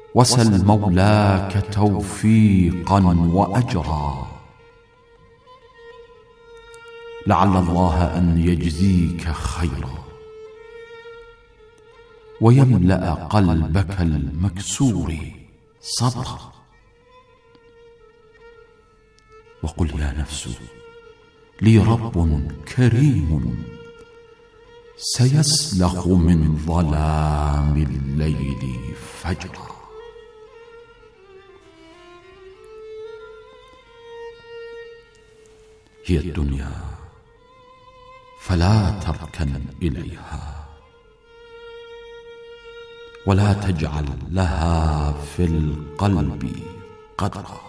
وسل مولاك توفيقا وأجرا، لعل الله أن يجزيك خيرا ويملأ قلبك المكسور صبرا. وقل يا نفس لي رب كريم سيسلخ من ظلام الليل فجرا. هي الدنيا فلا تركن إليها، ولا تجعل لها في القلب قدرا.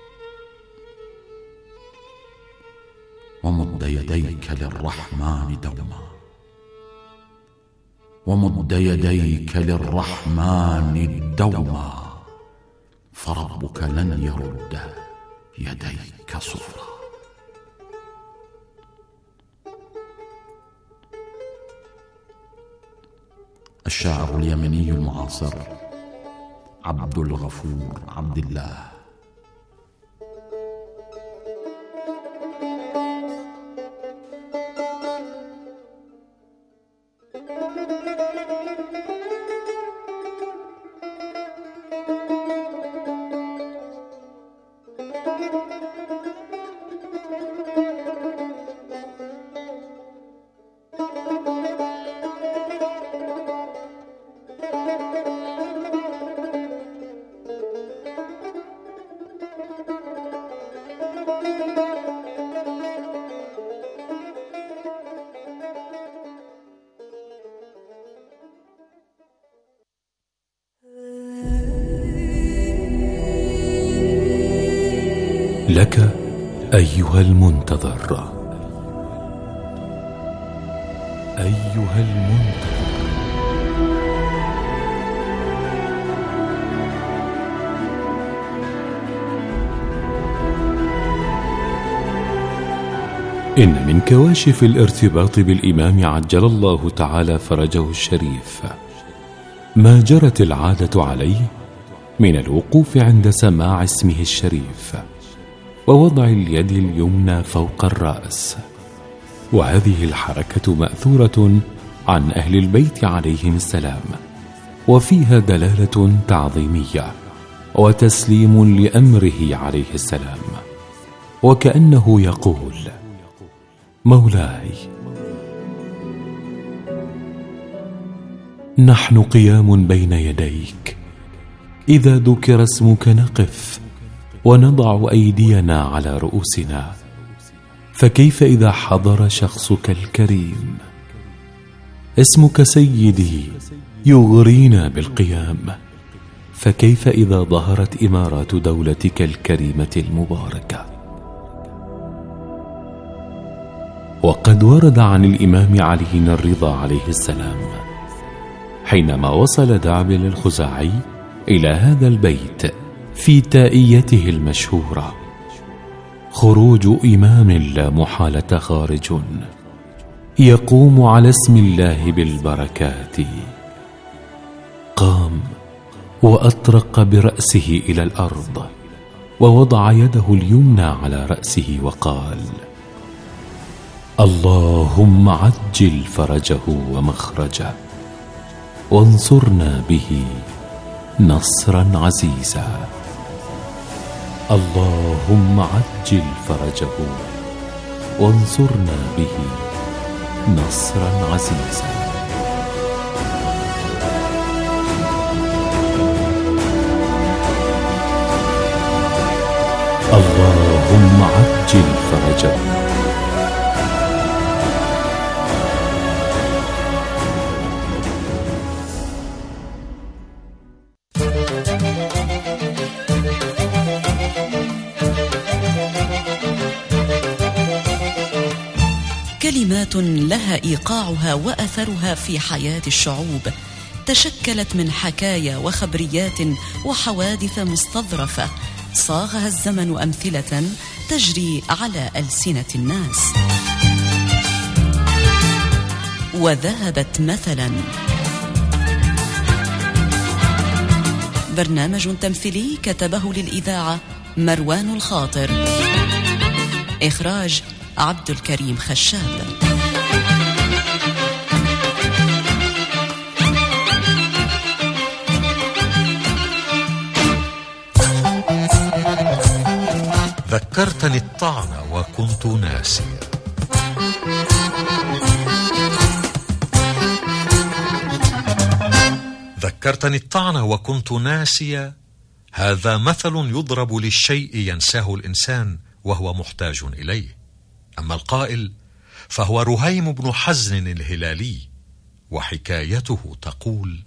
ومد يديك للرحمن دوما، ومد يديك للرحمن دوما، فربك لن يرد يديك صفرا. الشاعر اليمني المعاصر عبد الغفور عبد الله. لك أيها المنتظر، أيها المنتظر، إن من كواشف الارتباط بالإمام عجل الله تعالى فرجه الشريف ما جرت العادة عليه من الوقوف عند سماع اسمه الشريف ووضع اليد اليمنى فوق الرأس، وهذه الحركة مأثورة عن أهل البيت عليهم السلام، وفيها دلالة تعظيمية وتسليم لأمره عليه السلام، وكأنه يقول: مولاي، نحن قيام بين يديك، إذا ذكر اسمك نقف ونضع أيدينا على رؤوسنا، فكيف إذا حضر شخصك الكريم؟ اسمك سيدي يغرينا بالقيام، فكيف إذا ظهرت إمارات دولتك الكريمة المباركة؟ وقد ورد عن الإمام علي الرضا عليه السلام حينما وصل دعبل الخزاعي إلى هذا البيت في تائيته المشهورة: خروج إمام لا محالة خارج، يقوم على اسم الله بالبركات. قام وأطرق برأسه إلى الأرض ووضع يده اليمنى على رأسه وقال: اللهم عجل فرجه ومخرجه، وانصرنا به نصرا عزيزا. اللهم عجل فرجه وانصرنا به نصرا عزيزا. اللهم عجل فرجه. كلمات لها إيقاعها وأثرها في حياة الشعوب، تشكلت من حكايا وخبريات وحوادث مستظرفة صاغها الزمن أمثلة تجري على ألسنة الناس. وذهبت مثلا برنامج تمثيلي كتبه للإذاعة مروان الخاطر، إخراج عبد الكريم خشاب. ذكرتني الطعن وكنت ناسيا. ذكرتني الطعن وكنت ناسيا، هذا مثل يضرب للشيء ينساه الإنسان وهو محتاج إليه. أما القائل فهو رهيم بن حزن الهلالي، وحكايته تقول: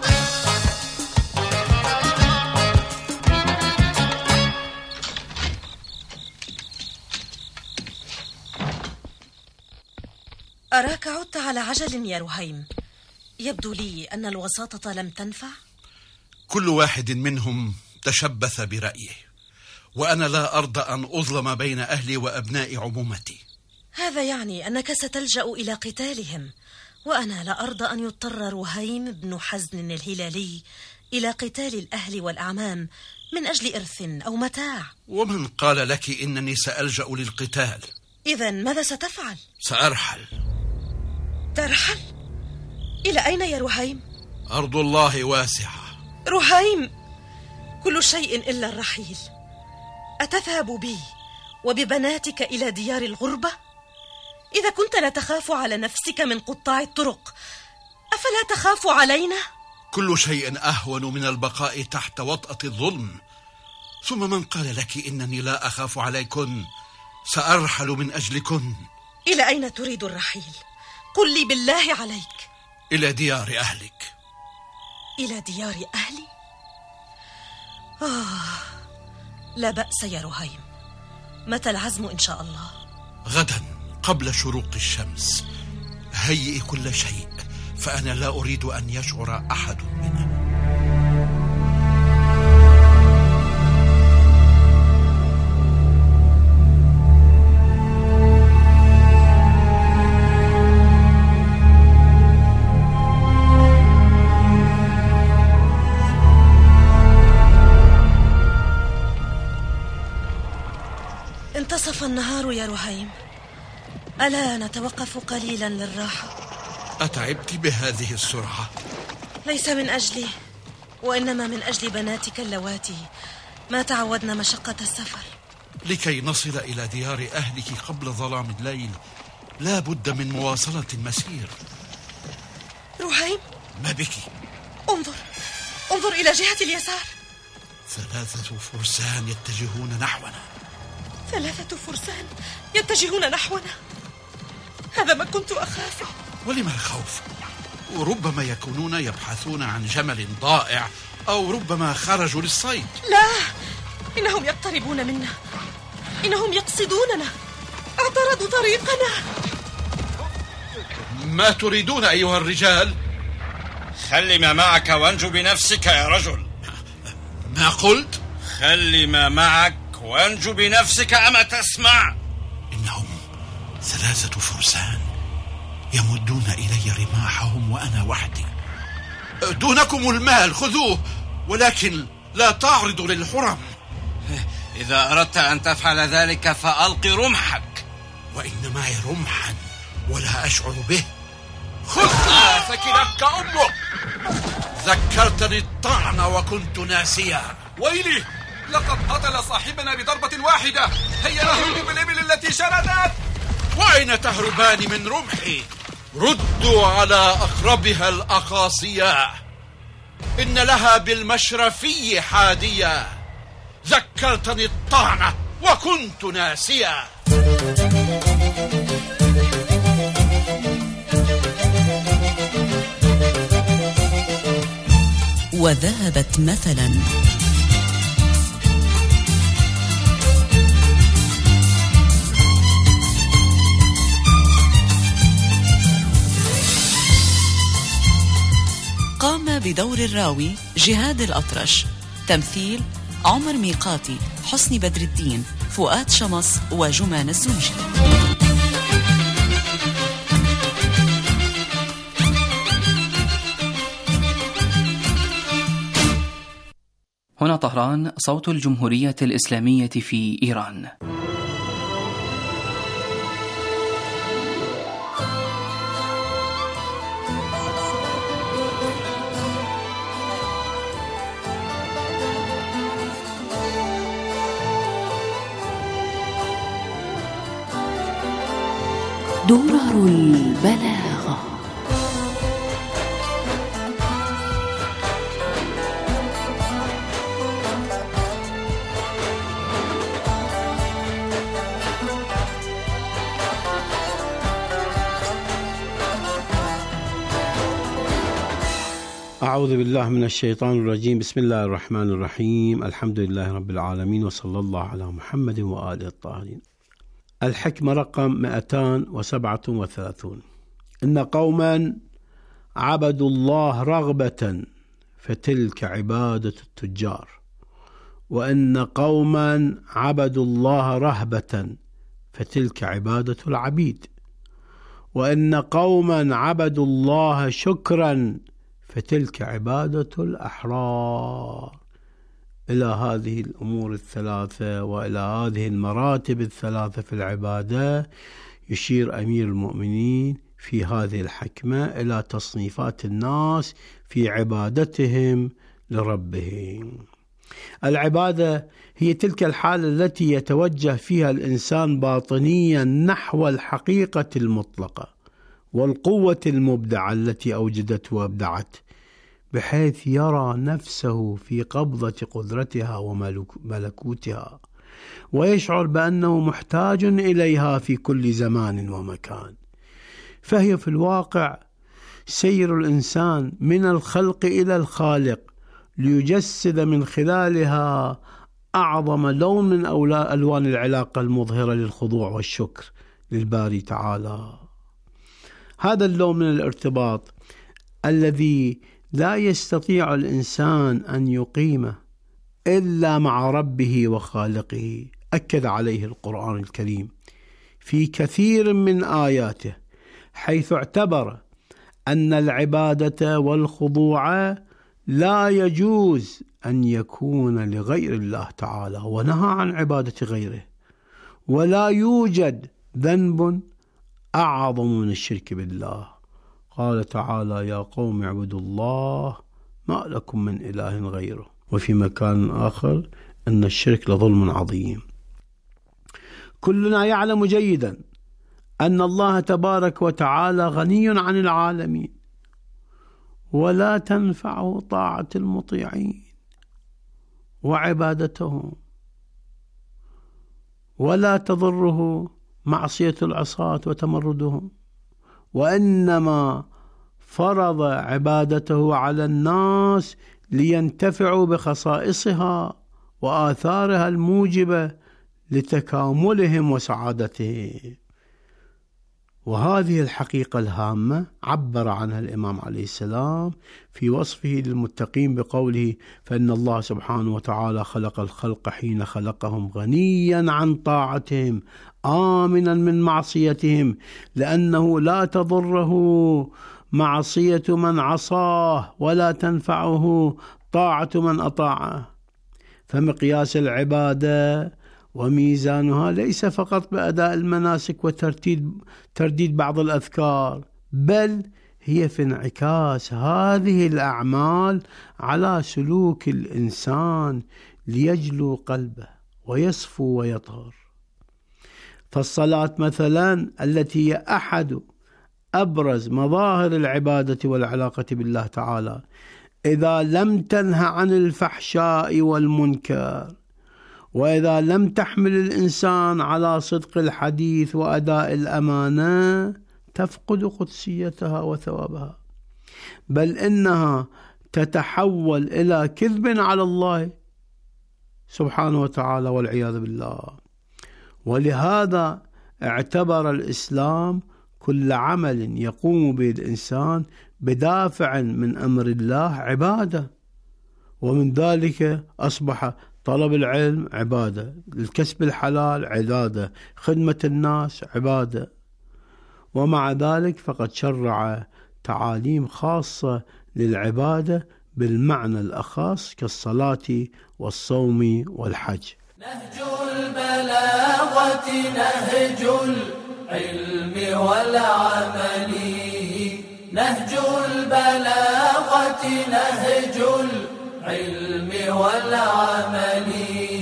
أراك عدت على عجل يا رهيم. يبدو لي أن الوساطة لم تنفع. كل واحد منهم تشبث برأيه، وأنا لا أرضى أن أظلم بين أهلي وأبناء عمومتي. هذا يعني أنك ستلجأ إلى قتالهم، وأنا لا أرضى أن يضطر رهيم بن حزن الهلالي إلى قتال الأهل والأعمام من أجل إرث أو متاع. ومن قال لك إنني سألجأ للقتال؟ إذن ماذا ستفعل؟ سأرحل. ترحل؟ إلى أين يا رهيم؟ أرض الله واسعة. رهيم، كل شيء إلا الرحيل. أتذهب بي وببناتك إلى ديار الغربة؟ إذا كنت لا تخاف على نفسك من قطاع الطرق، أفلا تخاف علينا؟ كل شيء أهون من البقاء تحت وطأة الظلم. ثم من قال لك إنني لا أخاف عليكن؟ سأرحل من أجلكن. إلى أين تريد الرحيل؟ قل لي بالله عليك. إلى ديار أهلك. إلى ديار أهلي؟ لا بأس يا رهيم. متى العزم إن شاء الله؟ غدا قبل شروق الشمس. هيئي كل شيء، فأنا لا أريد أن يشعر أحد بنا. انتصف النهار يا رهيم، ألا نتوقف قليلا للراحة؟ أتعبت بهذه السرعة؟ ليس من أجلي، وإنما من أجل بناتك اللواتي ما تعودن مشقة السفر. لكي نصل إلى ديار أهلك قبل ظلام الليل لا بد من مواصلة المسير. رهيم، ما بك؟ انظر إلى جهة اليسار. 3 فرسان يتجهون نحونا. 3 فرسان يتجهون نحونا؟ هذا ما كنت أخافه. ولما الخوف؟ وربما يكونون يبحثون عن جمل ضائع، أو ربما خرجوا للصيد. لا، إنهم يقتربون منا، إنهم يقصدوننا، اعترضوا طريقنا. ما تريدون أيها الرجال؟ خل ما معك وانجو بنفسك يا رجل. ما قلت؟ خل ما معك وانجو بنفسك، أما تسمع؟ إنهم 3 فرسان يمدون إلي رماحهم وأنا وحدي. دونكم المال، خذوه، ولكن لا تعرضوا للحرم. إذا أردت أن تفعل ذلك فألق رمحك. وإن معي رمحا ولا أشعر به. خذ! ثكلتك أمك. ذكرتني الطعن وكنت ناسيا. ويلي، لقد قتل صاحبنا بضربة واحدة. هيا نهرب بالإبل التي شردت. وأين تهربان من رمحي؟ ردوا على أخربها الأخاصية، إن لها بالمشرفي حادية. ذكرتني الطعنة وكنت ناسيا. وذهبت مثلا. قام بدور الراوي جهاد الأطرش. تمثيل: عمر ميقاتي، حسني بدر الدين، فؤاد شمص، وجمان الزنجي. هنا طهران، صوت الجمهورية الإسلامية في إيران. درر البلاغة. أعوذ بالله من الشيطان الرجيم. بسم الله الرحمن الرحيم. الحمد لله رب العالمين، وصلى الله على محمد وآله الطاهرين. الحكمة رقم 237. إن قوما عبدوا الله رغبة فتلك عبادة التجار، وإن قوما عبدوا الله رهبة فتلك عبادة العبيد، وإن قوما عبدوا الله شكرا فتلك عبادة الأحرار. إلى هذه الأمور الثلاثة وإلى هذه المراتب الثلاثة في العبادة يشير أمير المؤمنين في هذه الحكمة إلى تصنيفات الناس في عبادتهم لربهم. العبادة هي تلك الحالة التي يتوجه فيها الإنسان باطنيا نحو الحقيقة المطلقة والقوة المبدعة التي أوجدت وابدعت، بحيث يرى نفسه في قبضة قدرتها وملكوتها، ويشعر بأنه محتاج إليها في كل زمان ومكان. فهي في الواقع سير الإنسان من الخلق إلى الخالق ليجسد من خلالها أعظم لون من ألوان العلاقة المظهرة للخضوع والشكر للباري تعالى. هذا اللون من الارتباط الذي لا يستطيع الإنسان أن يقيمه إلا مع ربه وخالقه، أكد عليه القرآن الكريم في كثير من آياته، حيث اعتبر أن العبادة والخضوع لا يجوز أن يكون لغير الله تعالى، ونهى عن عبادة غيره، ولا يوجد ذنب أعظم من الشرك بالله. قال تعالى: يا قوم اعبدوا الله ما لكم من إله غيره. وفي مكان آخر: إن الشرك لظلم عظيم. كلنا يعلم جيدا أن الله تبارك وتعالى غني عن العالمين، ولا تنفعه طاعة المطيعين وعبادتهم، ولا تضره معصية العصاة وتمردهم، وإنما فرض عبادته على الناس لينتفعوا بخصائصها وآثارها الموجبة لتكاملهم وسعادتهم. وهذه الحقيقة الهامة عبر عنها الإمام عليه السلام في وصفه للمتقين بقوله: فإن الله سبحانه وتعالى خلق الخلق حين خلقهم غنيا عن طاعتهم آمنا من معصيتهم، لأنه لا تضره معصية من عصاه ولا تنفعه طاعة من أطاعه. فمقياس العبادة وميزانها ليس فقط بأداء المناسك وترديد بعض الأذكار، بل هي في انعكاس هذه الأعمال على سلوك الإنسان ليجلو قلبه ويصفو ويطهر. فالصلاة مثلا، التي هي أحد أبرز مظاهر العبادة والعلاقة بالله تعالى، إذا لم تنهى عن الفحشاء والمنكر، وإذا لم تحمل الإنسان على صدق الحديث وأداء الأمانة، تفقد قدسيتها وثوابها، بل إنها تتحول إلى كذب على الله سبحانه وتعالى والعياذ بالله. ولهذا اعتبر الإسلام كل عمل يقوم به الإنسان بدافع من أمر الله عبادة، ومن ذلك أصبح طلب العلم عبادة، الكسب الحلال عبادة، خدمة الناس عبادة. ومع ذلك فقد شرع تعاليم خاصة للعبادة بالمعنى الأخص كالصلاة والصوم والحج. نهج البلاغة نهج العلم والعمل، نهج البلاغة نهج العلم والعمل،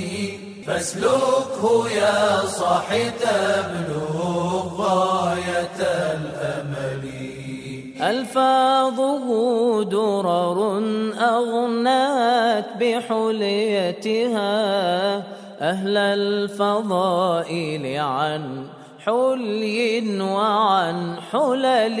فاسلكه يا صاحي تبلغ غاية الأمل. ألفاظه درر أغنات بحليتها أهل الفضائل عن حلي وعن حلل.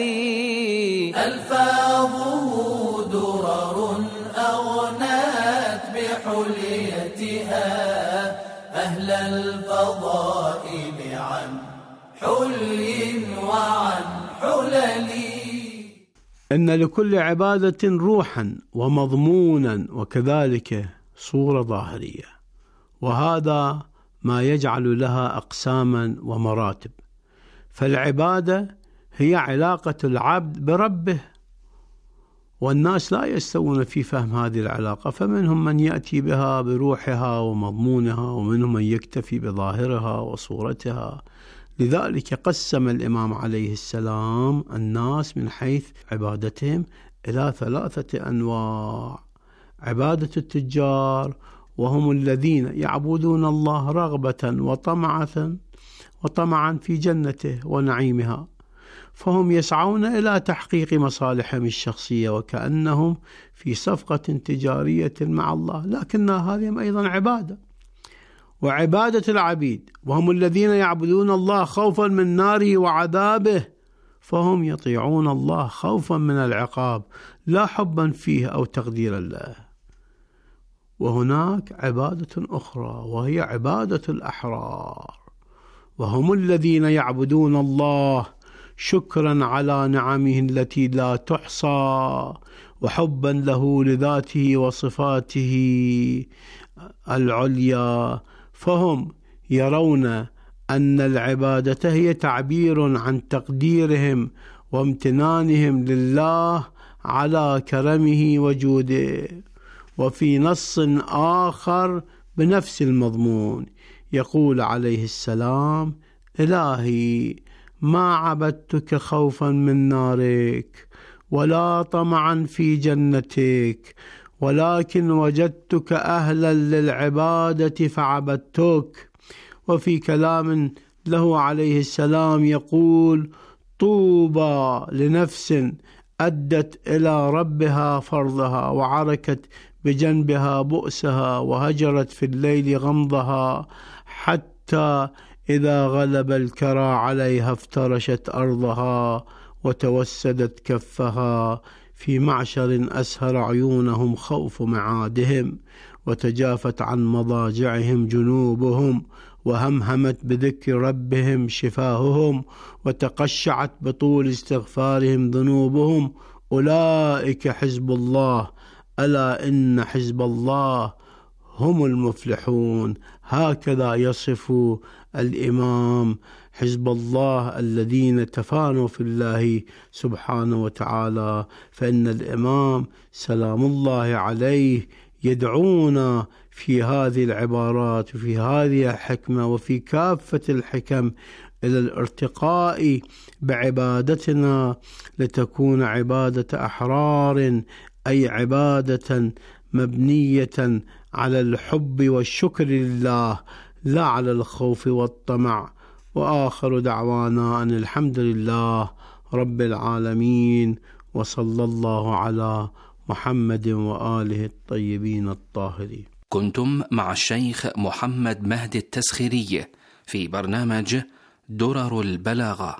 ألفاظه درر أغنات بحليتها أهل الفضائل عن حلي وعن حلل. إن لكل عبادة روحا ومضمونا وكذلك صورة ظاهرية، وهذا ما يجعل لها أقساما ومراتب. فالعبادة هي علاقة العبد بربه، والناس لا يستوون في فهم هذه العلاقة، فمنهم من يأتي بها بروحها ومضمونها، ومنهم من يكتفي بظاهرها وصورتها. لذلك قسم الإمام عليه السلام الناس من حيث عبادتهم إلى 3 أنواع. عبادة التجار، وهم الذين يعبدون الله رغبة وطمعا في جنته ونعيمها، فهم يسعون إلى تحقيق مصالحهم الشخصية وكأنهم في صفقة تجارية مع الله، لكن هذه أيضا عبادة. وعبادة العبيد، وهم الذين يعبدون الله خوفا من ناره وعذابه، فهم يطيعون الله خوفا من العقاب لا حبا فيه أو تقديرا له. وهناك عبادة أخرى وهي عبادة الأحرار، وهم الذين يعبدون الله شكرا على نعمه التي لا تحصى، وحبا له لذاته وصفاته العليا، فهم يرون أن العبادة هي تعبير عن تقديرهم وامتنانهم لله على كرمه وجوده. وفي نص آخر بنفس المضمون يقول عليه السلام: إلهي ما عبدتك خوفا من نارك ولا طمعا في جنتك، ولكن وجدتك أهلا للعبادة فعبدتك. وفي كلام له عليه السلام يقول: طوبى لنفس أدت إلى ربها فرضها، وعركت بجنبها بؤسها، وهجرت في الليل غمضها، حتى إذا غلب الكرى عليها افترشت أرضها، وتوسدت كفها في معشر أسهر عيونهم خوف معادهم، وتجافت عن مضاجعهم جنوبهم، وهمهمت بذكر ربهم شفاههم، وتقشعت بطول استغفارهم ذنوبهم. أولئك حزب الله، ألا إن حزب الله هم المفلحون. هكذا يصف الإمام حزب الله الذين تفانوا في الله سبحانه وتعالى. فإن الإمام سلام الله عليه يدعونا في هذه العبارات وفي هذه الحكمة وفي كافة الحكم إلى الارتقاء بعبادتنا لتكون عبادة أحرار، أي عبادة مبنية على الحب والشكر لله لا على الخوف والطمع. وآخر دعوانا أن الحمد لله رب العالمين، وصلى الله على محمد وآله الطيبين الطاهرين. كنتم مع الشيخ محمد مهدي التسخيري في برنامج درر البلاغة.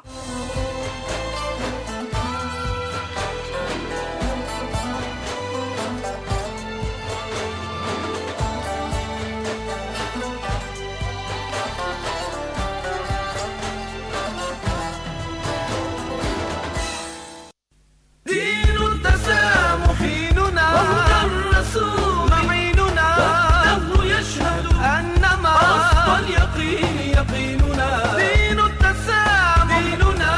يقيننا دين التسامح، ديننا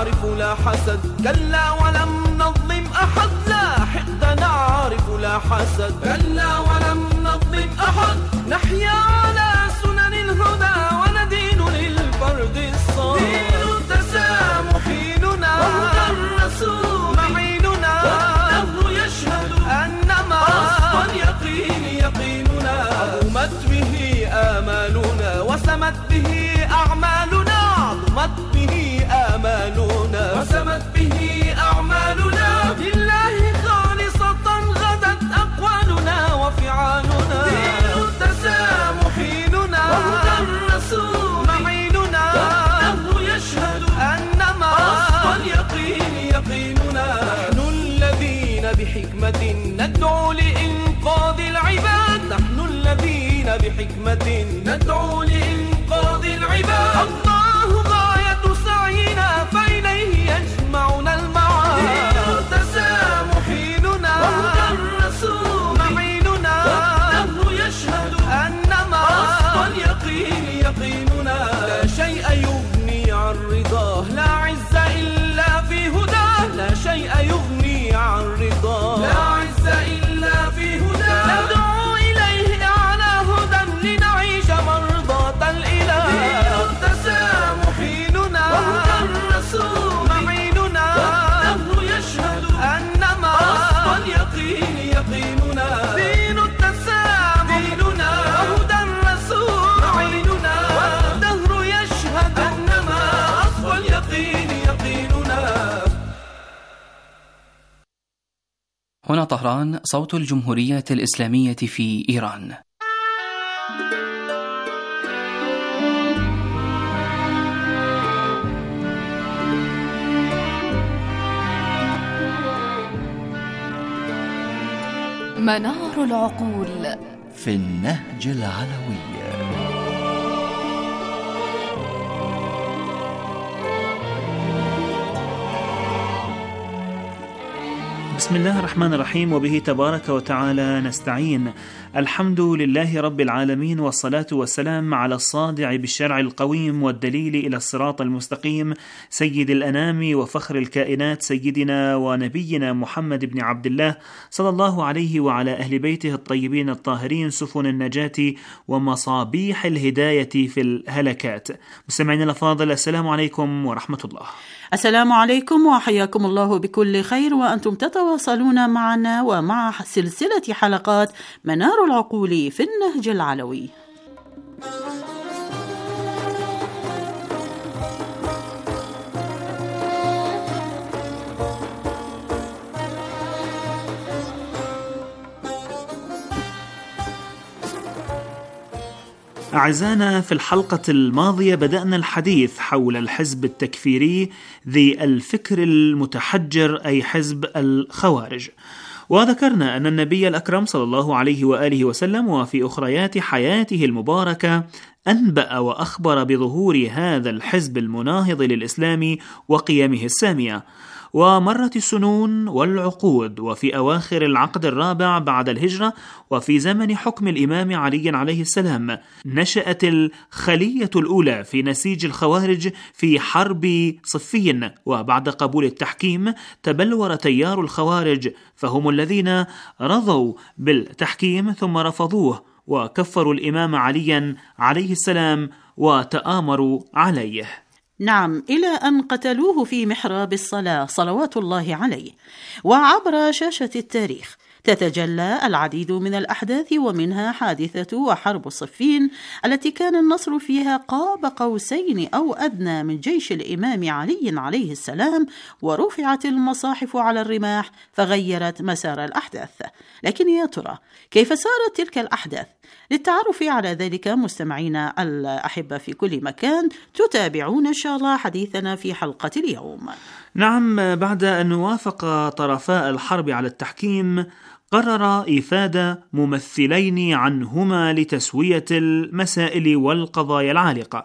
نعرف لا حسد، كلا ولم نظلم أحد، لا حقد نعرف لا حسد، كلا ولم نظلم أحد، نحيا على سنن الهدى وندين للفرد الصالح، دين التسامح ديننا وهدى الرسول معيننا، والدهر يشهد أنما أصفى اليقين يقيننا، عظمت به آمالنا وسمت به أعمالنا، عظمت به آمالنا وسمت به أعمالنا، لله خالصة غدت أقوالنا وفعالنا، دين التسامح ديننا وهدى الرسول معيننا، والدهر يشهد أنما أصفى اليقين يقيننا، نحن الذين بحكمة ندعو لإنقاذ العباد، نحن الذين بحكمة ندعو لإنقاذ العباد، الله غاية سعينا فإليه يجمعنا المعاد، دين التسامح ديننا وهدى الرسول معيننا، والدهر يشهد أنما أصفى اليقين يقيننا، لا شيء يغني عن رضاه، لا عز إلا في هداه، لا شيء يغني عن رضاه، لا عز إلا في هداه، ندعو إليه أعلى هدى لنعيش مرضاة الإله، دين التسامح ديننا وهدى الرسول معيننا، والدهر يشهد أنما أصفى اليقين يقيننا، دين التسامح ديننا وهدى الرسول معيننا، والدهر يشهد أنما أصفى اليقين يقيننا. هنا طهران، صوت الجمهورية الإسلامية في إيران. منار العقول في النهج العلوي. بسم الله الرحمن الرحيم، وبه تبارك وتعالى نستعين. الحمد لله رب العالمين، والصلاة والسلام على الصادع بالشرع القويم والدليل إلى الصراط المستقيم، سيد الأنام وفخر الكائنات، سيدنا ونبينا محمد بن عبد الله صلى الله عليه وعلى أهل بيته الطيبين الطاهرين، سفن النجاة ومصابيح الهداية في الهلكات. مستمعينا الأفاضل، السلام عليكم ورحمة الله. السلام عليكم وحياكم الله بكل خير، وأنتم تتواصلون معنا ومع سلسلة حلقات منار العقول في النهج العلوي. أعزائنا، في الحلقة الماضية بدأنا الحديث حول الحزب التكفيري ذي الفكر المتحجر، أي حزب الخوارج، وذكرنا أن النبي الأكرم صلى الله عليه وآله وسلم وفي أخريات حياته المباركة أنبأ وأخبر بظهور هذا الحزب المناهض للإسلام وقيمه السامية. ومرت السنون والعقود، وفي أواخر العقد الرابع بعد الهجرة وفي زمن حكم الإمام علي عليه السلام نشأت الخلية الأولى في نسيج الخوارج في حرب صفين، وبعد قبول التحكيم تبلور تيار الخوارج، فهم الذين رضوا بالتحكيم ثم رفضوه وكفروا الإمام عليا عليه السلام وتآمروا عليه. نعم، إلى أن قتلوه في محراب الصلاة صلوات الله عليه. وعبر شاشة التاريخ تتجلى العديد من الأحداث، ومنها حادثة وحرب صفين التي كان النصر فيها قاب قوسين أو أدنى من جيش الإمام علي عليه السلام، ورفعت المصاحف على الرماح فغيرت مسار الأحداث. لكن يا ترى كيف سارت تلك الأحداث؟ للتعرف على ذلك مستمعينا الأحبة في كل مكان، تتابعون إن شاء الله حديثنا في حلقة اليوم. نعم، بعد أن وافق طرفاء الحرب على التحكيم قرر إفادة ممثلين عنهما لتسوية المسائل والقضايا العالقة.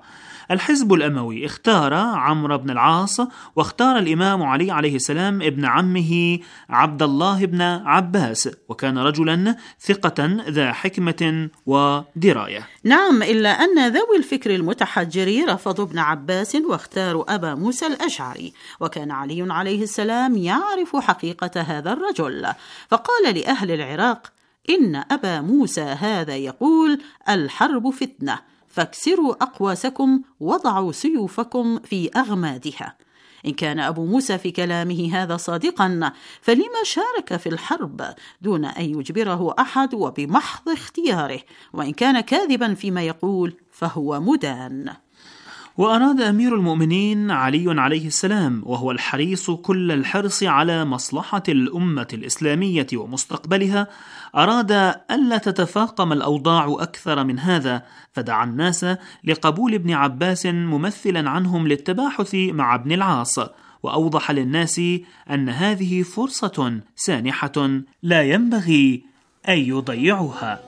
الحزب الأموي اختار عمرو بن العاص، واختار الإمام علي عليه السلام ابن عمه عبد الله بن عباس، وكان رجلا ثقة ذا حكمة ودراية. نعم، إلا أن ذوي الفكر المتحجر رفضوا ابن عباس واختاروا أبا موسى الأشعري، وكان علي عليه السلام يعرف حقيقة هذا الرجل، فقال لأهل العراق: إن أبا موسى هذا يقول الحرب فتنة، فاكسروا أقواسكم وضعوا سيوفكم في أغمادها. إن كان أبو موسى في كلامه هذا صادقا، فلما شارك في الحرب دون أن يجبره أحد وبمحض اختياره؟ وإن كان كاذبا فيما يقول فهو مدان. وأراد أمير المؤمنين علي عليه السلام، وهو الحريص كل الحرص على مصلحة الأمة الإسلامية ومستقبلها، أراد ألا تتفاقم الأوضاع أكثر من هذا، فدعا الناس لقبول ابن عباس ممثلا عنهم للتباحث مع ابن العاص، وأوضح للناس أن هذه فرصة سانحة لا ينبغي أن يضيعوها.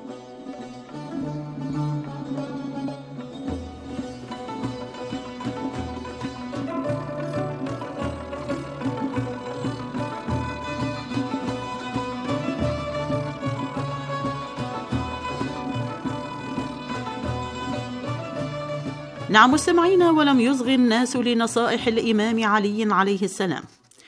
نعم مستمعينا، ولم يصغ الناس لنصائح الإمام علي عليه السلام،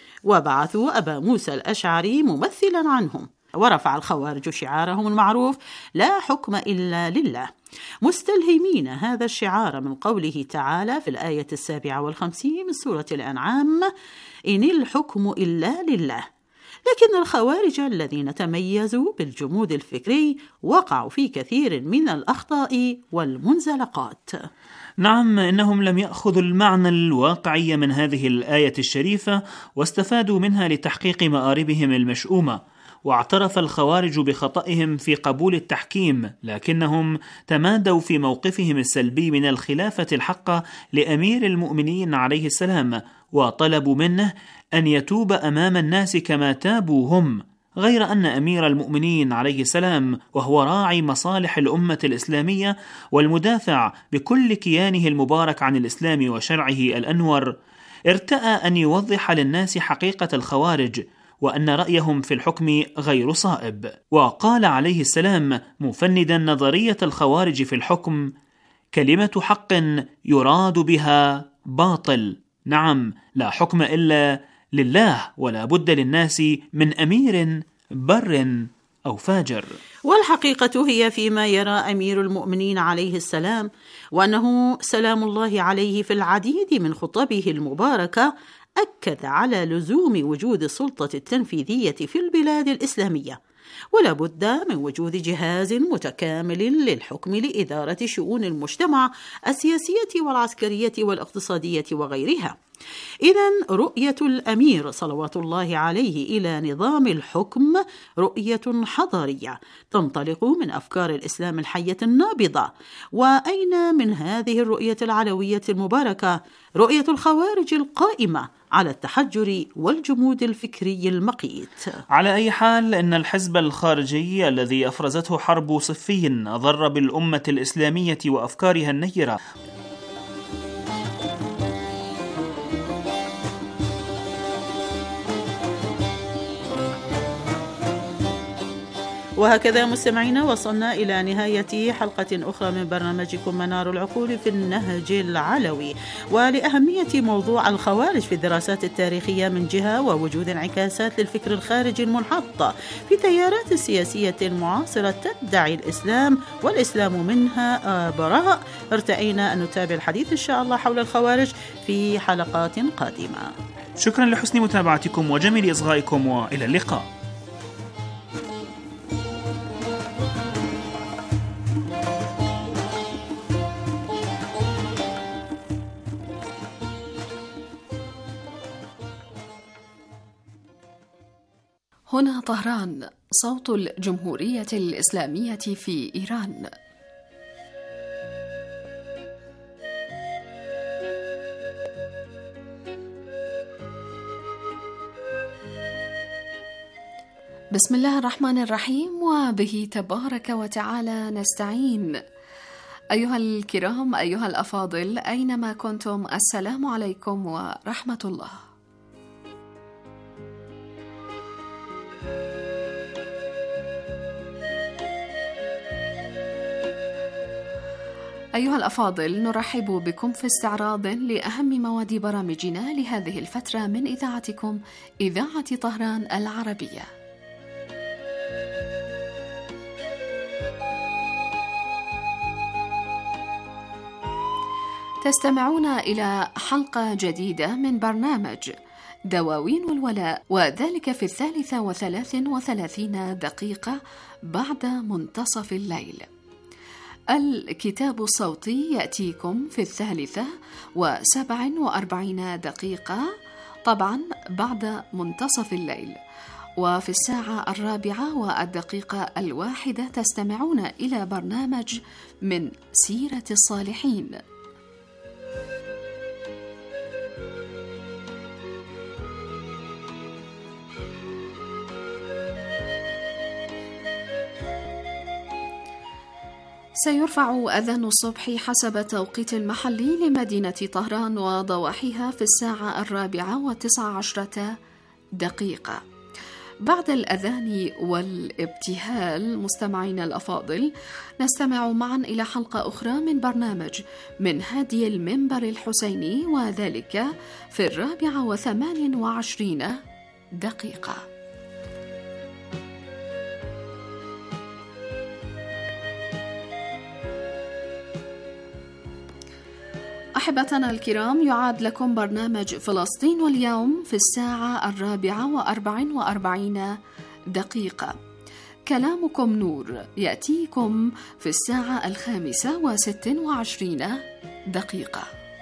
وبعثوا أبا موسى الأشعري ممثلا عنهم، ورفع الخوارج شعارهم المعروف: لا حكم إلا لله، مستلهمين هذا الشعار من قوله تعالى في الآية 57 من سورة الأنعام: إن الحكم إلا لله. لكن الخوارج الذين تميزوا بالجمود الفكري وقعوا في كثير من الأخطاء والمنزلقات. نعم، إنهم لم يأخذوا المعنى الواقعي من هذه الآية الشريفة واستفادوا منها لتحقيق مآربهم المشؤومة، واعترف الخوارج بخطئهم في قبول التحكيم، لكنهم تمادوا في موقفهم السلبي من الخلافة الحقة لأمير المؤمنين عليه السلام، وطلبوا منه أن يتوب أمام الناس كما تابوا هم، غير أن أمير المؤمنين عليه السلام، وهو راعي مصالح الأمة الإسلامية والمدافع بكل كيانه المبارك عن الإسلام وشرعه الأنور، ارتأى أن يوضح للناس حقيقة الخوارج وأن رأيهم في الحكم غير صائب. وقال عليه السلام مفندا نظرية الخوارج في الحكم: كلمة حق يراد بها باطل. نعم، لا حكم إلا لله، ولا بد للناس من أمير بر أو فاجر. والحقيقة هي فيما يرى أمير المؤمنين عليه السلام، وأنه سلام الله عليه في العديد من خطبه المباركة أكد على لزوم وجود السلطة التنفيذية في البلاد الإسلامية، ولا بد من وجود جهاز متكامل للحكم لإدارة شؤون المجتمع السياسية والعسكرية والاقتصادية وغيرها. إذن رؤية الأمير صلوات الله عليه إلى نظام الحكم رؤية حضارية تنطلق من أفكار الإسلام الحية النابضة. وأين من هذه الرؤية العلوية المباركة رؤية الخوارج القائمة على التحجر والجمود الفكري المقيت؟ على أي حال، إن الحزب الخارجي الذي أفرزته حرب صفين ضر بالأمة الإسلامية وأفكارها النيرة. وهكذا مستمعينا وصلنا إلى نهاية حلقة أخرى من برنامجكم منار العقول في النهج العلوي. ولأهمية موضوع الخوارج في الدراسات التاريخية من جهة، ووجود انعكاسات للفكر الخارجي المنحط في التيارات السياسية المعاصرة تدعي الإسلام والإسلام منها براء، ارتأينا أن نتابع الحديث إن شاء الله حول الخوارج في حلقات قادمة. شكرا لحسن متابعتكم وجميل إصغائكم، وإلى اللقاء. هنا طهران، صوت الجمهورية الإسلامية في إيران. بسم الله الرحمن الرحيم، وبه تبارك وتعالى نستعين. أيها الكرام، أيها الأفاضل، أينما كنتم، السلام عليكم ورحمة الله. أيها الأفاضل، نرحب بكم في استعراض لأهم مواد برامجنا لهذه الفترة من إذاعتكم إذاعة طهران العربية. تستمعون إلى حلقة جديدة من برنامج دواوين الولاء، وذلك في 33 دقيقة بعد منتصف الليل. الكتاب الصوتي يأتيكم في 43 دقيقة طبعا بعد منتصف الليل، وفي 1:04 تستمعون إلى برنامج من سيرة الصالحين. سيرفع أذان الصبح حسب التوقيت المحلي لمدينة طهران وضواحيها في 4:19 دقيقة. بعد الأذان والابتهال مستمعين الأفاضل، نستمع معا إلى حلقة أخرى من برنامج من هدي المنبر الحسيني، وذلك في 4:28 دقيقة. أحبتنا الكرام، يعاد لكم برنامج فلسطين واليوم في 4:44 دقيقة. كلامكم نور يأتيكم في 5:26 دقيقة.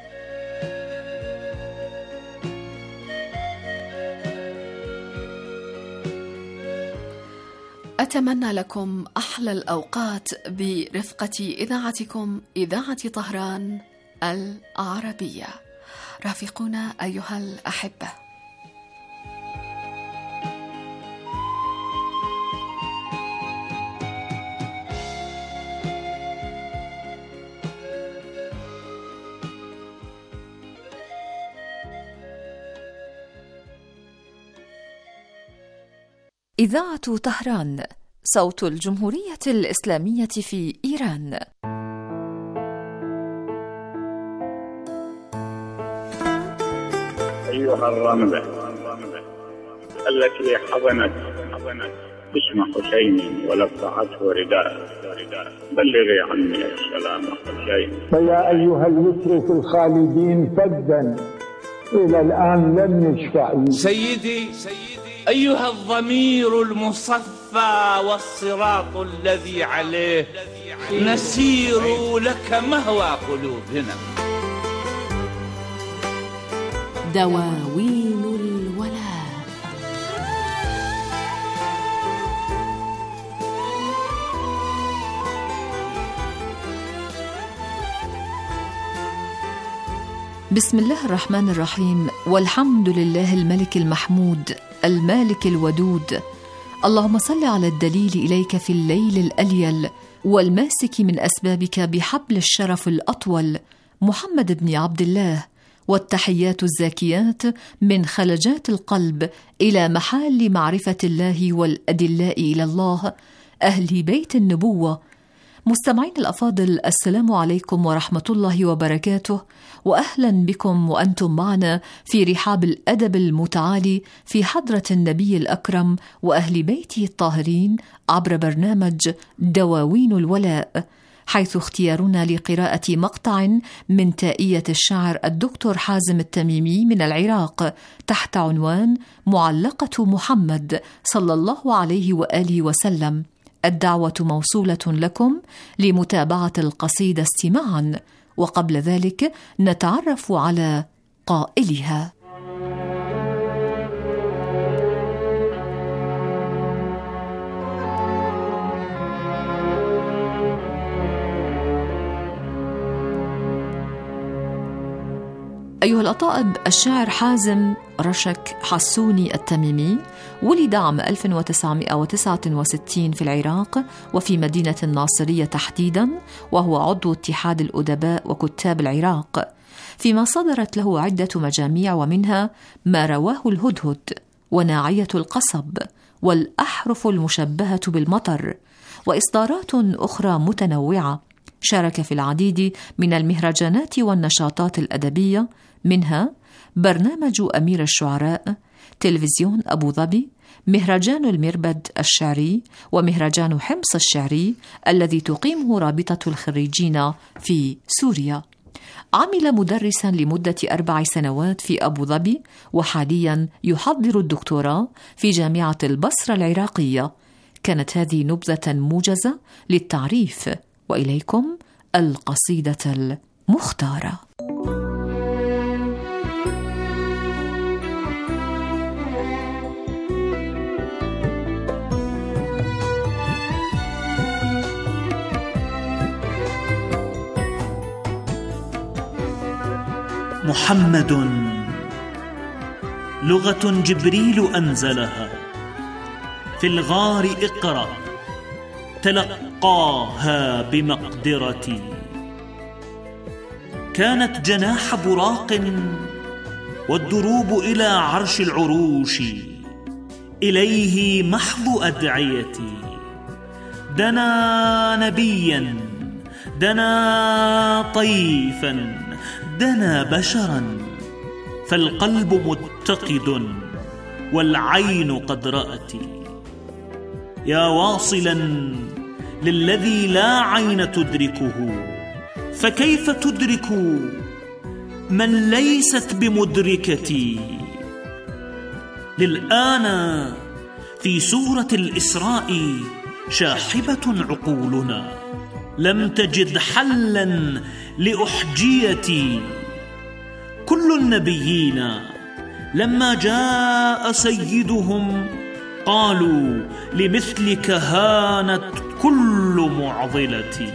أتمنى لكم أحلى الأوقات برفقة إذاعتكم إذاعة طهران العربية. رافقونا أيها الأحبة. إذاعة طهران، صوت الجمهورية الإسلامية في إيران. أيها الرملة التي حضنت اسم حسين ولفعته رداء، بلغي عني السلام حسين. فيا أيها اليسر الخالدين فدا إلى الآن لم يشفع. سيدي أيها الضمير المصفى والصراط الذي عليه نسير لك مهوى قلوبنا. دواوين الولاء. بسم الله الرحمن الرحيم، والحمد لله الملك المحمود المالك الودود. اللهم صل على الدليل إليك في الليل الأليل والماسك من أسبابك بحبل الشرف الأطول، محمد بن عبد الله، والتحيات الزاكيات من خلجات القلب إلى محال معرفة الله والأدلاء إلى الله، أهل بيت النبوة. مستمعين الأفاضل، السلام عليكم ورحمة الله وبركاته، وأهلا بكم وأنتم معنا في رحاب الأدب المتعالي في حضرة النبي الأكرم وأهل بيته الطاهرين عبر برنامج دواوين الولاء، حيث اختيارنا لقراءة مقطع من تائية الشاعر الدكتور حازم التميمي من العراق تحت عنوان معلقة محمد صلى الله عليه وآله وسلم. الدعوة موصولة لكم لمتابعة القصيدة استماعا، وقبل ذلك نتعرف على قائلها. أيها الأطائب، الشاعر حازم رشك حسوني التميمي ولد عام 1969 في العراق وفي مدينة الناصرية تحديدا، وهو عضو اتحاد الأدباء وكتاب العراق، فيما صدرت له عدة مجاميع، ومنها ما رواه الهدهد وناعية القصب والأحرف المشبهة بالمطر، وإصدارات أخرى متنوعة. شارك في العديد من المهرجانات والنشاطات الأدبية، منها برنامج أمير الشعراء، تلفزيون أبو ظبي، مهرجان المربد الشعري، ومهرجان حمص الشعري الذي تقيمه رابطة الخريجين في سوريا. عمل مدرسا لمدة 4 سنوات في أبو ظبي، وحاليا يحضر الدكتوراه في جامعة البصرة العراقية. كانت هذه نبذة موجزة للتعريف، وإليكم القصيدة المختارة. محمد لغة جبريل أنزلها في الغار اقرأ تلقاها بمقدرتي. كانت جناح براق والدروب إلى عرش العروش، إليه محض أدعيتي. دنا نبيا، دنا طيفا، دنا بشرا، فالقلب متقد والعين قد رأت. يا واصلا للذي لا عين تدركه، فكيف تدرك من ليست بمدركتي. للآن في سورة الإسراء شاحبة عقولنا، لم تجد حلا لأحجيتي. كل النبيين لما جاء سيدهم قالوا لمثلك هانت كل معضلتي.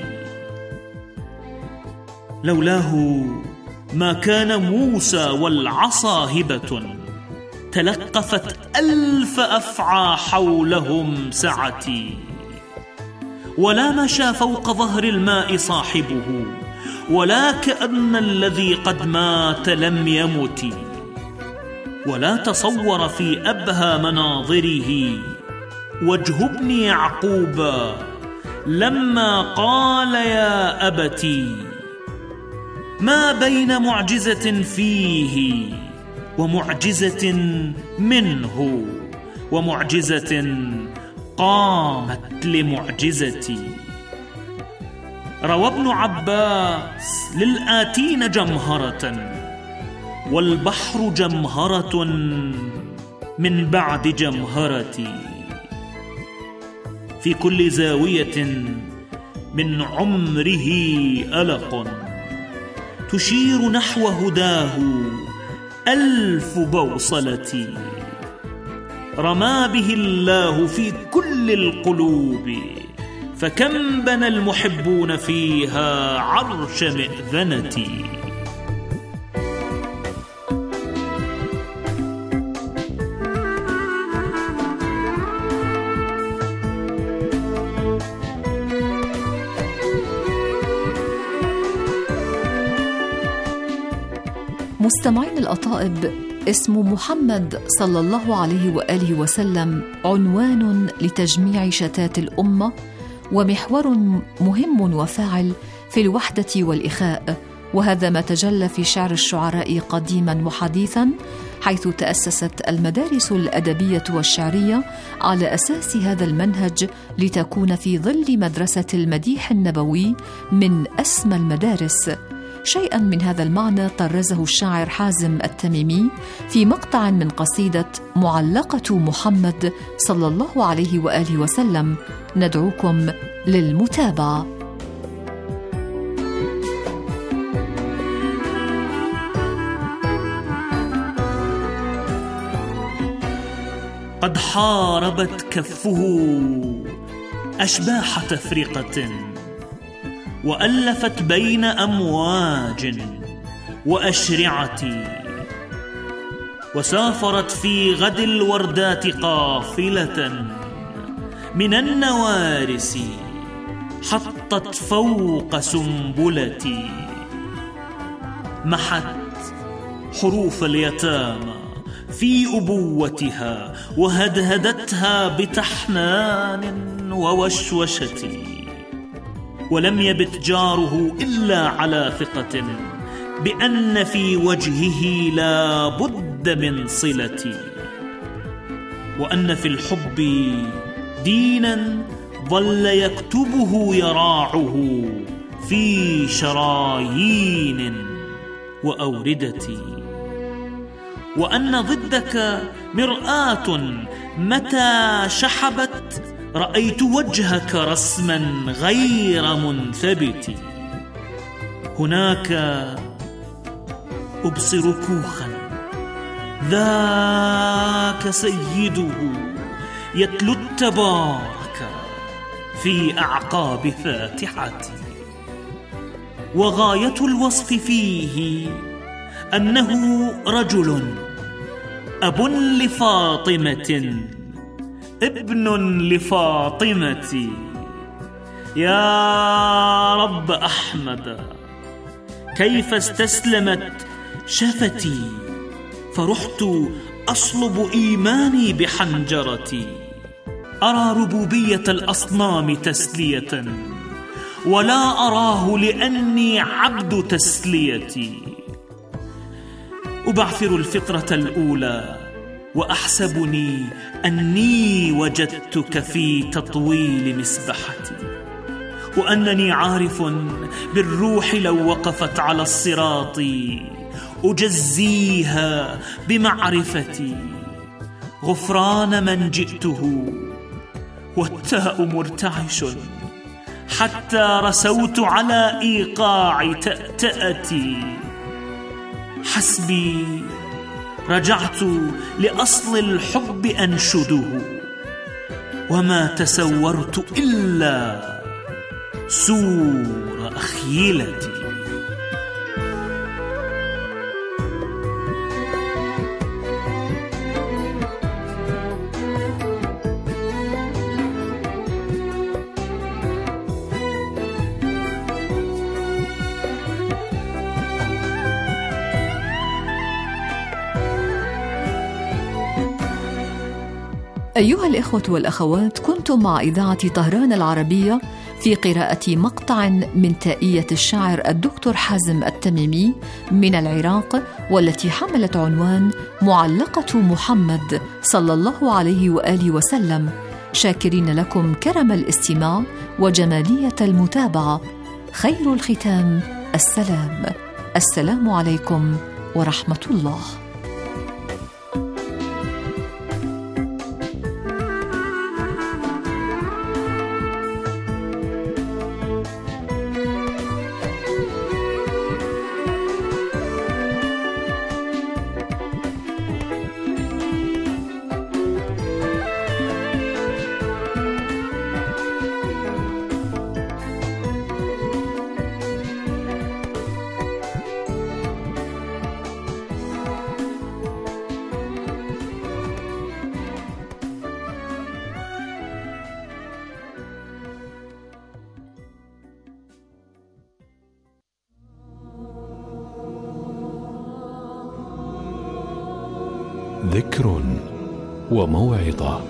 لولاه ما كان موسى والعصا هبة، تلقفت 1000 أفعى حولهم سعتي. ولا مشى فوق ظهر الماء صاحبه، ولا كأن الذي قد مات لم يمت. ولا تصور في أبهى مناظره وجه ابن يعقوب لما قال يا أبتي. ما بين معجزة فيه ومعجزة منه، ومعجزة قامت لمعجزتي. روى ابن عباس للآتين جمهرة، والبحر جمهرة من بعد جمهرتي. في كل زاوية من عمره ألق، تشير نحو هداه 1000 بوصلة. رمى به الله في كل القلوب، فكم بنى المحبون فيها عرش مئذنتي. مستمعين الأطائب، اسم محمد صلى الله عليه وآله وسلم عنوان لتجميع شتات الأمة، ومحور مهم وفاعل في الوحدة والإخاء. وهذا ما تجلى في شعر الشعراء قديما وحديثا، حيث تأسست المدارس الأدبية والشعرية على أساس هذا المنهج، لتكون في ظل مدرسة المديح النبوي من أسمى المدارس. شيئا من هذا المعنى طرزه الشاعر حازم التميمي في مقطع من قصيدة معلقة محمد صلى الله عليه وآله وسلم. ندعوكم للمتابعة. قد حاربت كفه أشباح تفرقة، وألفت بين أمواج وأشرعتي. وسافرت في غد الوردات قافلة من النوارس، حطت فوق سنبلتي، محت حروف اليتامى في أبوتها وهدهدتها بتحنان ووشوشة. ولم يبت جاره إلا على ثقة بأن في وجهه لا بد من صلتي، وأن في الحب دينا ظل يكتبه يراعه في شرايين وأوردتي، وأن ضدك مرآة متى شحبت رأيت وجهك رسما غير منثبت. هناك أبصر كوخا ذاك سيده يتلو التبارك في أعقاب فاتحتي، وغاية الوصف فيه أنه رجل أب لفاطمة ابن لفاطمة. يا رب أحمد، كيف استسلمت شفتي فرحت أصلب إيماني بحنجرتي. أرى ربوبية الأصنام تسلية، ولا أراه لأني عبد تسليتي. أبعثر الفطرة الأولى وأحسبني أني وجدتك في تطويل مسبحتي، وأنني عارف بالروح لو وقفت على الصراط أجزيها بمعرفتي. غفران من جئته والتاء مرتعش، حتى رسوت على إيقاع تأتأتي. حسبي رجعت لأصل الحب أنشده، وما تسورت إلا سور أخيلتي. أيها الإخوة والأخوات، كنتم مع إذاعة طهران العربية في قراءة مقطع من تائية الشاعر الدكتور حازم التميمي من العراق، والتي حملت عنوان معلقة محمد صلى الله عليه وآله وسلم. شاكرين لكم كرم الاستماع وجمالية المتابعة. خير الختام السلام. السلام عليكم ورحمة الله. ذكر وموعظة.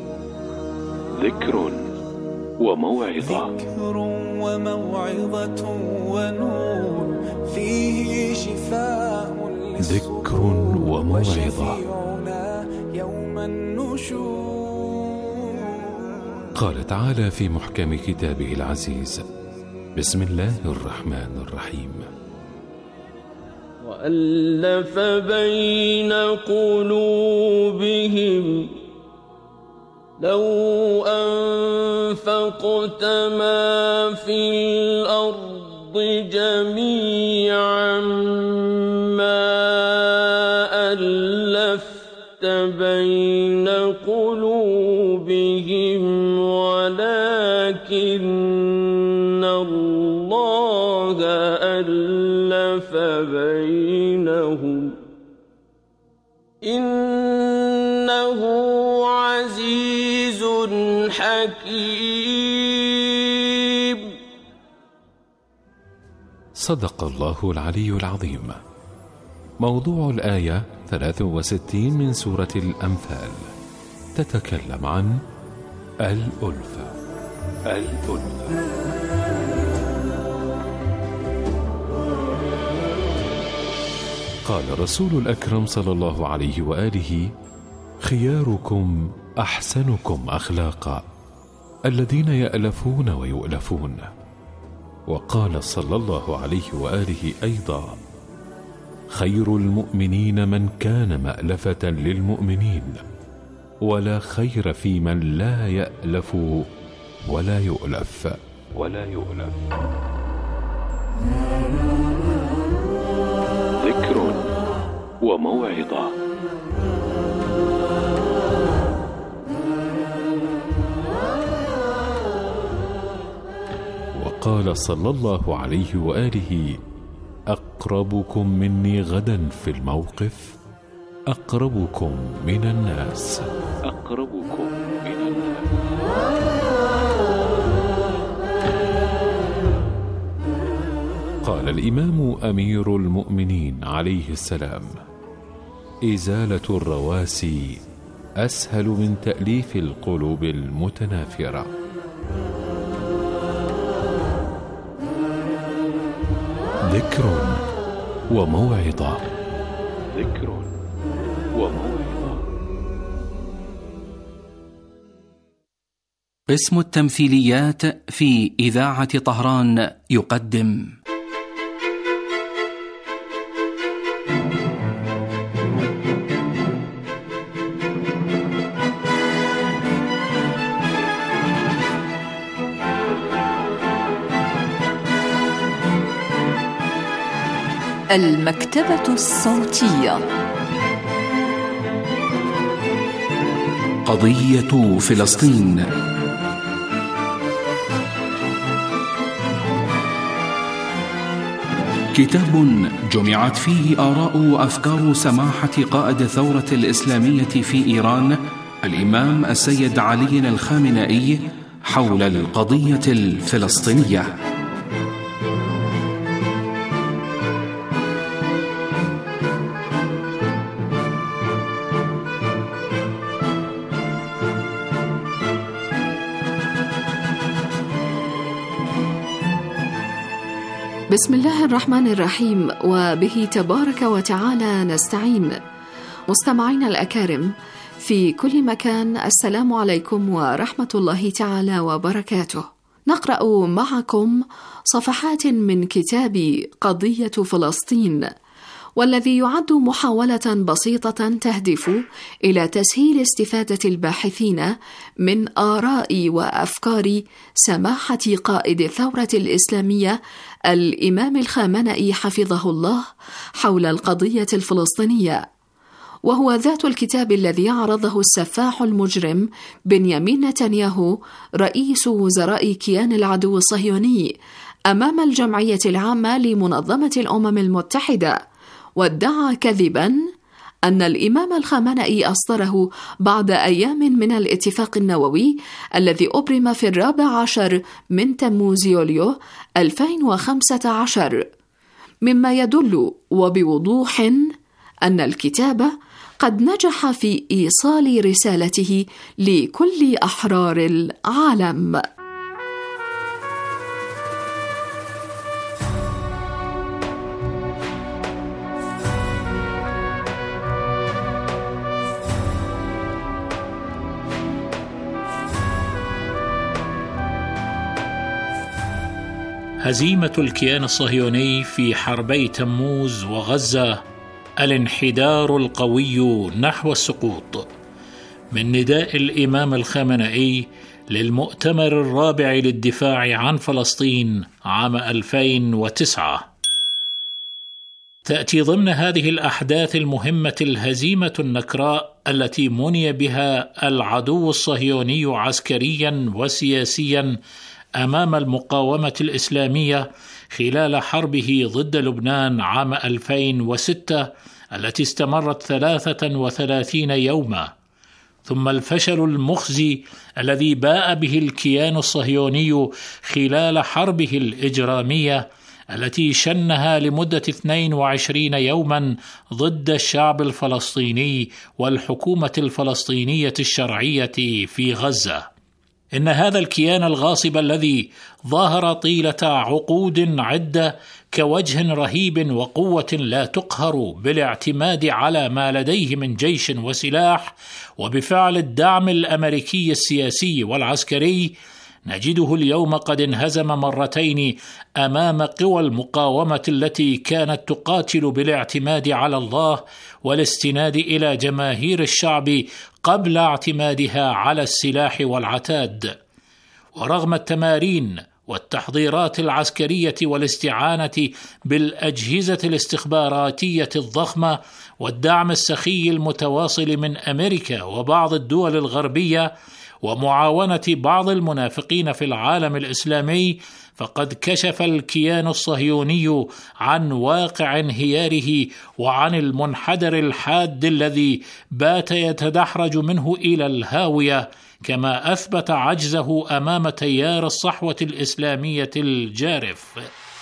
ذكر وموعظة. ذكر وموعظة ونور فيه شفاء. ذكر وموعظة. يوم النشور. قال تعالى في محكم كتابه العزيز: بسم الله الرحمن الرحيم: وألف بين قلوبهم لو أنفقت ما في الأرض جميعا ما ألفت بين قلوبهم ولكن الله فألف بينهم إنه عزيز حكيم. صدق الله العلي العظيم. موضوع الآية 63 من سورة الأنفال تتكلم عن الألفة. قال رسول الأكرم صلى الله عليه وآله: خياركم أحسنكم أخلاقا الذين يألفون ويؤلفون. وقال صلى الله عليه وآله أيضا: خير المؤمنين من كان مألفة للمؤمنين، ولا خير في من لا يألف ولا يؤلف. ذكر وموعظة. وقال صلى الله عليه وآله: أقربكم مني غدا في الموقف أقربكم من الناس. قال الإمام أمير المؤمنين عليه السلام: إزالة الرواسي أسهل من تأليف القلوب المتنافرة. ذكر وموعظة. قسم التمثيليات في إذاعة طهران يقدم المكتبة الصوتية. قضية فلسطين. كتاب جمعت فيه آراء وأفكار سماحة قائد الثورة الإسلامية في إيران الإمام السيد علي الخامنئي حول القضية الفلسطينية. بسم الله الرحمن الرحيم، وبه تبارك وتعالى نستعين. مستمعين الأكارم في كل مكان، السلام عليكم ورحمة الله تعالى وبركاته. نقرأ معكم صفحات من كتاب قضية فلسطين، والذي يعد محاولة بسيطة تهدف إلى تسهيل استفادة الباحثين من آراء وأفكار سماحة قائد الثورة الإسلامية الإمام الخامنئي حفظه الله حول القضية الفلسطينية، وهو ذات الكتاب الذي عرضه السفاح المجرم بنيامين نتنياهو رئيس وزراء كيان العدو الصهيوني أمام الجمعية العامة لمنظمة الأمم المتحدة، وادعى كذباً أن الإمام الخامنئي أصدره بعد أيام من الاتفاق النووي الذي أبرم في 14 من تموز يوليو 2015، مما يدل وبوضوح أن الكتاب قد نجح في إيصال رسالته لكل أحرار العالم. هزيمة الكيان الصهيوني في حربي تموز وغزة، الانحدار القوي نحو السقوط، من نداء الإمام الخامنئي للمؤتمر الرابع للدفاع عن فلسطين عام 2009. تأتي ضمن هذه الأحداث المهمة الهزيمة النكراء التي مني بها العدو الصهيوني عسكريا وسياسيا أمام المقاومة الإسلامية خلال حربه ضد لبنان عام 2006 التي استمرت 33 يوما، ثم الفشل المخزي الذي باء به الكيان الصهيوني خلال حربه الإجرامية التي شنها لمدة 22 يوما ضد الشعب الفلسطيني والحكومة الفلسطينية الشرعية في غزة. إن هذا الكيان الغاصب الذي ظهر طيلة عقود عدة كوجه رهيب وقوة لا تقهر بالاعتماد على ما لديه من جيش وسلاح وبفعل الدعم الأمريكي السياسي والعسكري، نجده اليوم قد انهزم مرتين أمام قوى المقاومة التي كانت تقاتل بالاعتماد على الله والاستناد إلى جماهير الشعب قبل اعتمادها على السلاح والعتاد. ورغم التمارين والتحضيرات العسكرية والاستعانة بالأجهزة الاستخباراتية الضخمة والدعم السخي المتواصل من أمريكا وبعض الدول الغربية ومعاونة بعض المنافقين في العالم الإسلامي، فقد كشف الكيان الصهيوني عن واقع انهياره وعن المنحدر الحاد الذي بات يتدحرج منه إلى الهاوية، كما أثبت عجزه أمام تيار الصحوة الإسلامية الجارف.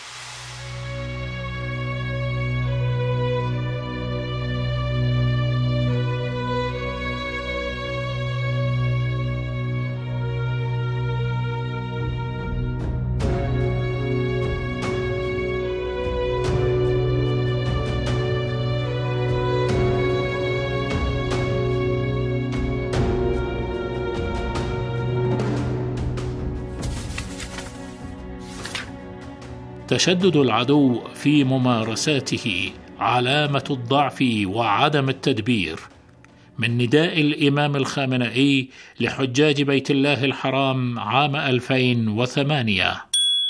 تشدد العدو في ممارساته علامة الضعف وعدم التدبير، من نداء الإمام الخامنئي لحجاج بيت الله الحرام عام 2008.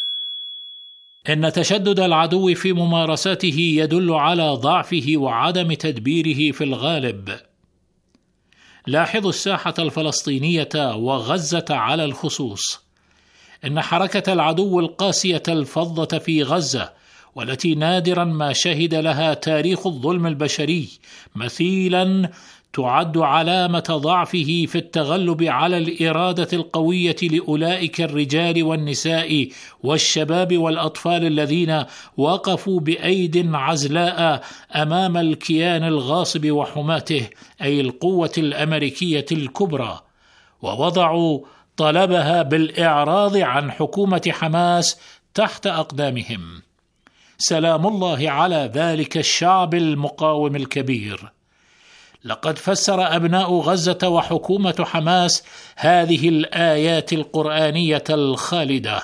إن تشدد العدو في ممارساته يدل على ضعفه وعدم تدبيره في الغالب. لاحظوا الساحة الفلسطينية وغزة على الخصوص. إن حركة العدو القاسية الفظة في غزة، والتي نادرا ما شهد لها تاريخ الظلم البشري مثيلا، تعد علامة ضعفه في التغلب على الإرادة القوية لأولئك الرجال والنساء والشباب والأطفال الذين وقفوا بأيد عزلاء أمام الكيان الغاصب وحماته، أي القوة الأمريكية الكبرى، ووضعوا طلبها بالإعراض عن حكومة حماس تحت أقدامهم. سلام الله على ذلك الشعب المقاوم الكبير. لقد فسر أبناء غزة وحكومة حماس هذه الآيات القرآنية الخالدة: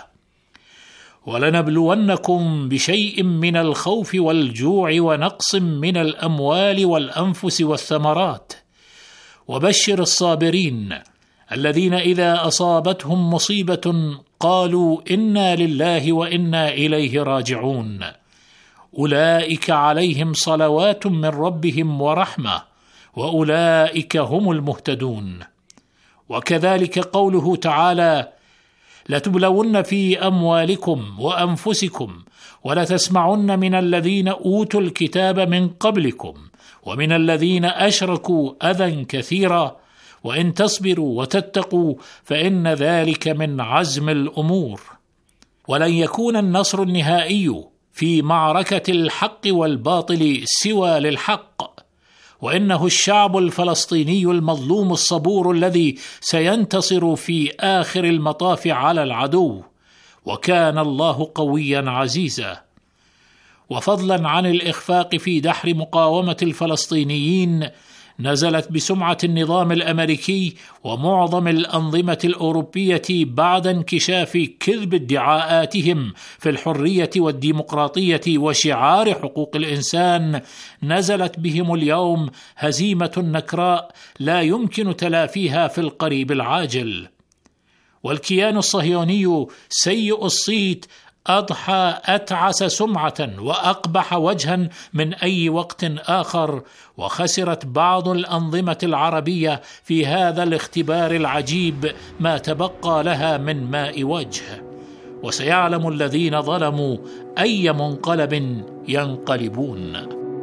ولنبلونكم بشيء من الخوف والجوع ونقص من الأموال والأنفس والثمرات وبشر الصابرين الذين إذا أصابتهم مصيبة قالوا إنا لله وإنا إليه راجعون أولئك عليهم صلوات من ربهم ورحمة وأولئك هم المهتدون. وكذلك قوله تعالى: لتبلون في أموالكم وأنفسكم ولتسمعن من الذين أوتوا الكتاب من قبلكم ومن الذين أشركوا أذى كثيرا وإن تصبروا وتتقوا فإن ذلك من عزم الأمور. ولن يكون النصر النهائي في معركة الحق والباطل سوى للحق، وإنه الشعب الفلسطيني المظلوم الصبور الذي سينتصر في آخر المطاف على العدو، وكان الله قويا عزيزا. وفضلا عن الإخفاق في دحر مقاومة الفلسطينيين، نزلت بسمعة النظام الأمريكي ومعظم الأنظمة الأوروبية بعد انكشاف كذب ادعاءاتهم في الحرية والديمقراطية وشعار حقوق الإنسان، نزلت بهم اليوم هزيمة نكراء لا يمكن تلافيها في القريب العاجل. والكيان الصهيوني سيء الصيت أضحى أتعس سمعة وأقبح وجها من أي وقت آخر، وخسرت بعض الأنظمة العربية في هذا الاختبار العجيب ما تبقى لها من ماء وجه. وسيعلم الذين ظلموا أي منقلب ينقلبون.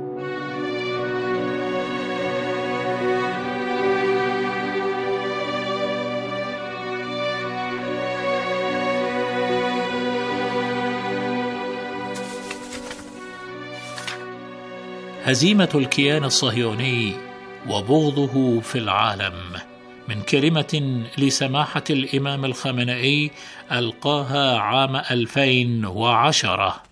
هزيمة الكيان الصهيوني وبغضه في العالم، من كلمة لسماحة الإمام الخامنئي ألقاها عام 2010.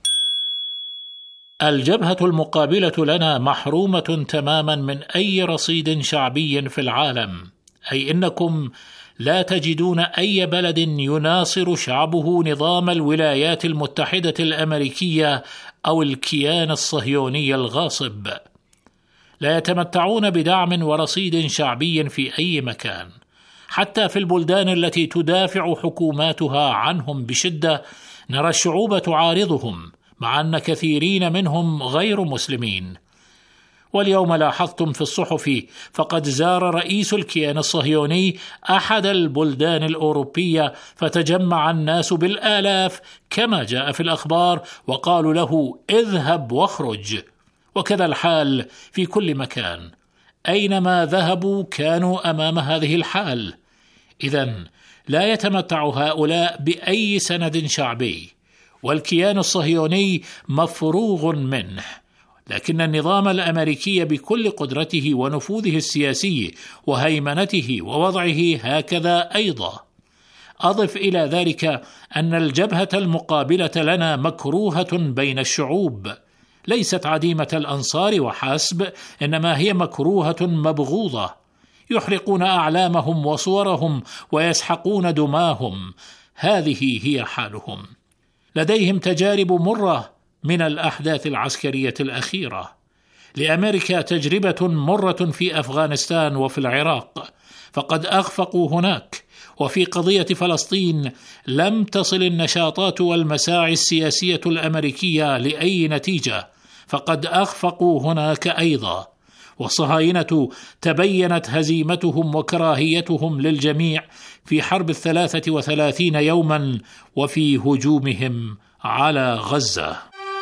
الجبهة المقابلة لنا محرومة تماما من أي رصيد شعبي في العالم، أي إنكم لا تجدون أي بلد يناصر شعبه نظام الولايات المتحدة الأمريكية أو الكيان الصهيوني الغاصب. لا يتمتعون بدعم ورصيد شعبي في أي مكان، حتى في البلدان التي تدافع حكوماتها عنهم بشدة نرى الشعوب تعارضهم، مع أن كثيرين منهم غير مسلمين. واليوم لاحظتم في الصحف فقد زار رئيس الكيان الصهيوني أحد البلدان الأوروبية، فتجمع الناس بالآلاف كما جاء في الأخبار وقالوا له اذهب واخرج. وكذا الحال في كل مكان، أينما ذهبوا كانوا أمام هذه الحال. إذن لا يتمتع هؤلاء بأي سند شعبي، والكيان الصهيوني مفروغ منه، لكن النظام الأمريكي بكل قدرته ونفوذه السياسي وهيمنته ووضعه هكذا أيضا. أضف إلى ذلك أن الجبهة المقابلة لنا مكروهة بين الشعوب، ليست عديمة الأنصار وحسب، إنما هي مكروهة مبغوضة. يحرقون أعلامهم وصورهم ويسحقون دماهم، هذه هي حالهم. لديهم تجارب مرة من الأحداث العسكرية الأخيرة. لأمريكا تجربة مرة في أفغانستان وفي العراق، فقد أخفقوا هناك. وفي قضية فلسطين لم تصل النشاطات والمساعي السياسية الأمريكية لأي نتيجة، فقد أخفقوا هناك أيضا. والصهاينة تبينت هزيمتهم وكراهيتهم للجميع في حرب 33 يوما وفي هجومهم على غزة.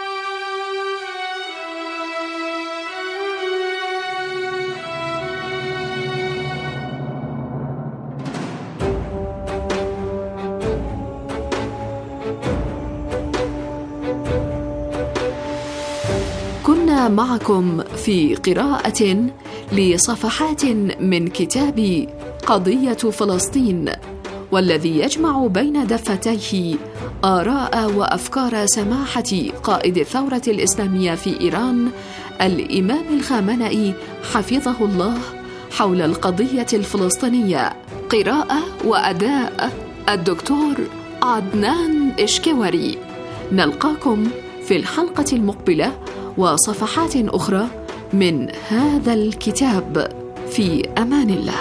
كنا معكم في قراءة لصفحات من كتاب قضية فلسطين، والذي يجمع بين دفتيه آراء وأفكار سماحة قائد الثورة الإسلامية في إيران الإمام الخامنئي حفظه الله حول القضية الفلسطينية. قراءة وأداء الدكتور عدنان إشكوري. نلقاكم في الحلقة المقبلة وصفحات أخرى من هذا الكتاب. في أمان الله.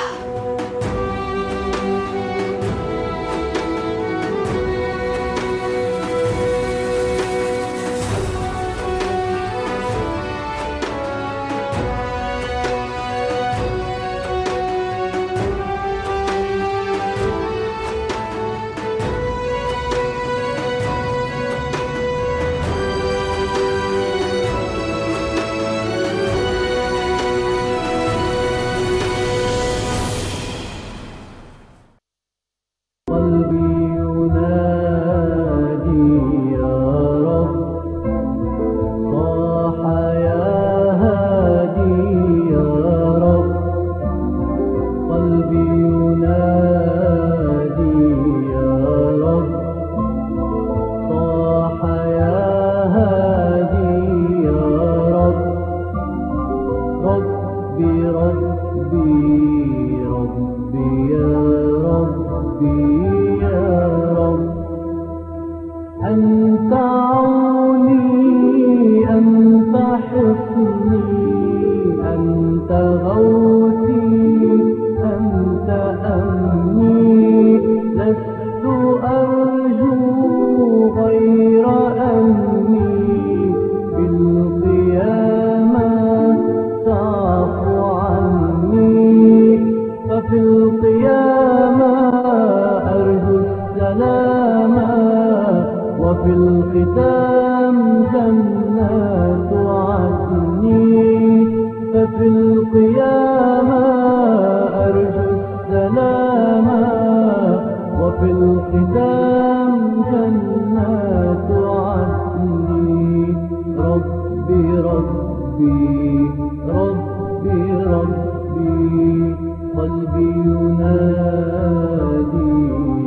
أرجو السلام وفي الختام جنات عدن. ربي ربي ربي ربي قلبي ينادي